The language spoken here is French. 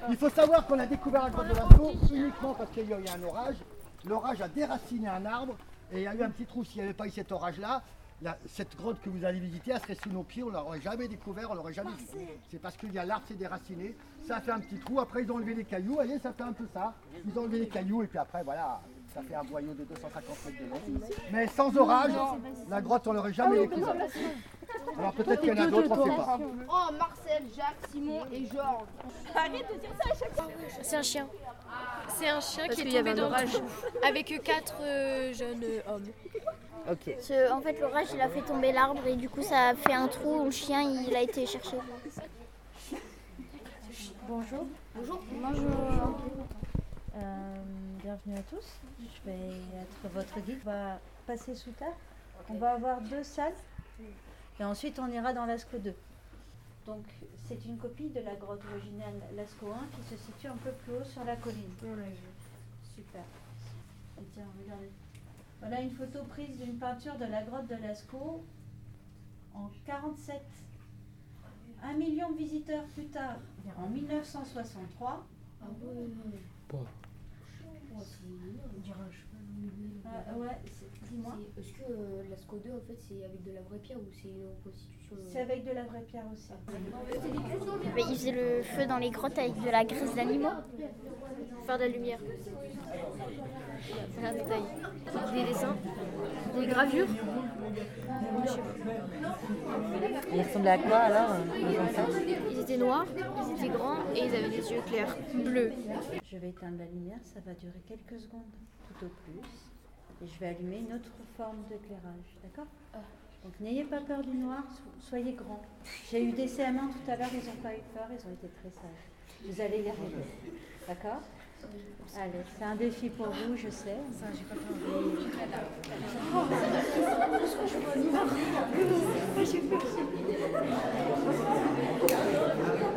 Il faut savoir qu'on a découvert la grotte de Lascaux uniquement parce qu'il y a eu un orage. L'orage a déraciné un arbre et il y a eu un petit trou. S'il n'y avait pas eu cet orage-là, cette grotte que vous allez visiter, elle serait sous nos pieds, on ne l'aurait jamais découvert, on l'aurait jamais vu. C'est parce qu'il y a l'arbre s'est déraciné, ça a fait un petit trou, après ils ont enlevé les cailloux, voyez, ça fait un peu ça. Ils ont enlevé les cailloux et puis après voilà, ça fait un boyau de 250 mètres de long. Mais sans orage, la grotte on l'aurait jamais découvert. Alors peut-être qu'il y en a d'autres, on ne sait pas. Oh, Marcel, Jacques, Simon et Georges. Arrête de dire ça à chaque fois. C'est un chien. C'est un chien Parce qui est qu'il y avait tombé un dans le orage. trou avec 4 jeunes hommes. Ok. En fait, l'orage, il a fait tomber l'arbre et du coup, ça a fait un trou où le chien, il a été cherché. Bonjour. Bonjour. Bonjour. Bienvenue à tous. Je vais être votre guide. On va passer sous terre. On va avoir 2 salles et ensuite on ira dans Lascaux 2. Donc c'est une copie de la grotte originale Lascaux 1 qui se situe un peu plus haut sur la colline. Super. Et tiens, regardez. Voilà une photo prise d'une peinture de la grotte de Lascaux en 47. 1 million de visiteurs plus tard, en 1963. Ouais, dis-moi. Est-ce que Lascaux 2 en fait c'est avec de la vraie pierre ou c'est une reconstitution C'est avec de la vraie pierre aussi. Mais il faisait le feu dans les grottes avec de la graisse d'animaux. Faire de la lumière. C'est un détail. Des dessins, des gravures. Il ressemblait à quoi alors les enfants? Ils étaient noirs, ils étaient grands et ils avaient des yeux clairs, bleus. Je vais éteindre la lumière, ça va durer quelques secondes, tout au plus. Et je vais allumer une autre forme d'éclairage, d'accord? Donc n'ayez pas peur du noir, soyez grands. J'ai eu des CM1 tout à l'heure, ils n'ont pas eu peur, ils ont été très sages. Vous allez y arriver, d'accord? Allez, c'est un défi pour vous, je sais. Ça, j'ai pas peur.